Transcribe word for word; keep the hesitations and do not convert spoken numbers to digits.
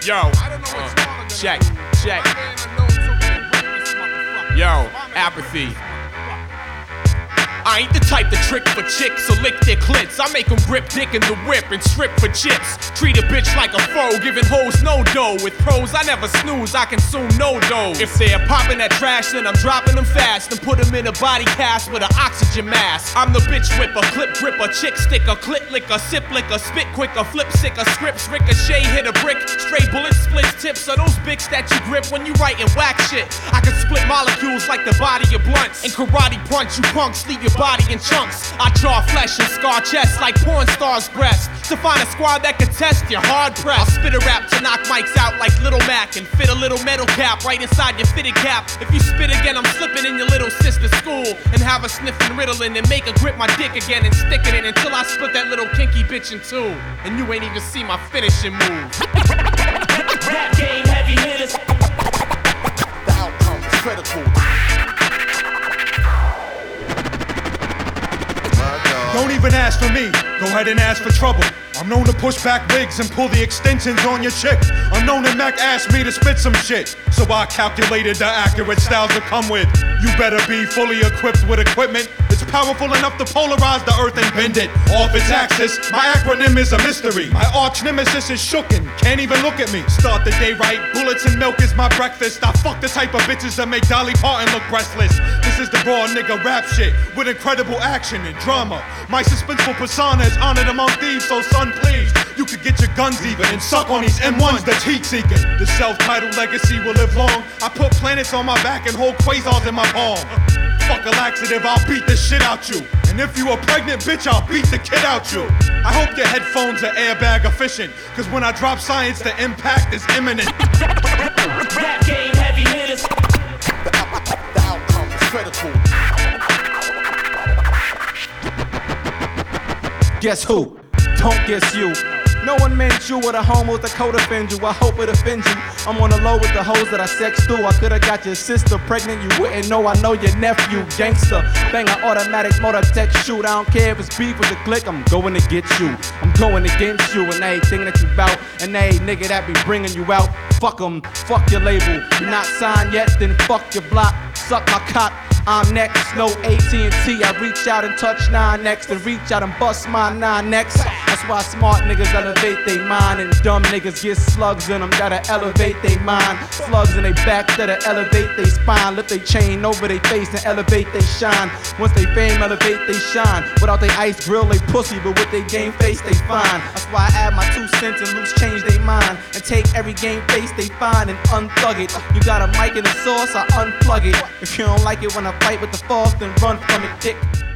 Yo, uh, check, check. Yo, apathy. I ain't the type to trick for chicks or lick their clits. I make them grip dick in the whip and strip for chips. Treat a bitch like a foe, giving hoes no dough. With pros, I never snooze, I consume no dough. If they're popping that trash, then I'm dropping them fast and put them in a body cast with an oxygen mask. I'm the bitch whipper, clip gripper, chick sticker, clit licker, sip licker, spit quicker, flip sicker, scripts, ricochet, hit a brick, straight bullets, splits, tips. Are those bics that you grip when you writing whack shit? I can split molecules like the body of blunts and karate punch you punks, leave your body in chunks. I draw flesh and scar chests like porn stars' breasts. To find a squad that can test your hard press. I'll spit a rap to knock mics out like Little Mac and fit a little metal cap right inside your fitted cap. If you spit again, I'm slipping in your little sister's school and have her sniffing Ritalin and make her grip my dick again and stick it in until I split that little kinky bitch in two. And you ain't even see my finishing move. Rap game heavy hitters. The outcome is critical. Don't even ask for me, go ahead and ask for trouble. I'm known to push back wigs and pull the extensions on your chick. Unknown and Mac asked me to spit some shit, so I calculated the accurate styles to come with. You better be fully equipped with equipment. It's powerful enough to polarize the earth and bend it off its axis. My acronym is a mystery. My arch nemesis is shooken, can't even look at me. Start the day right, bullets and milk is my breakfast. I fuck the type of bitches that make Dolly Parton look breathless. This is the raw nigga rap shit with incredible action and drama. My suspenseful persona is honored among thieves, so son, please, you could get your guns even and suck on these M ones that's heat seeking. The self-titled legacy will live long. I put planets on my back and hold quasars in my palm. Fuck a laxative, I'll beat the shit out you. And if you a pregnant bitch, I'll beat the kid out you. I hope your headphones are airbag efficient, cause when I drop science, the impact is imminent. Rap game heavy hitters. The, the outcome is critical. Guess who? Don't guess you. No one meant you with a homo to co-defend you. I hope it offends you. I'm on the low with the hoes that I sex through. I could've got your sister pregnant, you wouldn't know. I know your nephew, gangster. Bang an automatic motor tech shoot. I don't care if it's beef with the click, I'm going to get you. I'm going against you and everything that you bout. And every nigga that be bringing you out. Fuck 'em, fuck your label. You're not signed yet, then fuck your block. Suck my cock. I'm next, no A T and T. I reach out and touch nine next and reach out and bust my nine next. That's why smart niggas elevate they mind and dumb niggas get slugs in them that'll elevate they mind. Slugs in they back that'll elevate they spine. Lift they chain over they face and elevate they shine. Once they fame, elevate they shine. Without they ice grill, they pussy, but with they game face, they fine. That's why I add my two cents and loose change they mind. And take every game face they find and unplug it. You got a mic and a sauce, I unplug it. If you don't like it when I fight with the false, then run from it, dick.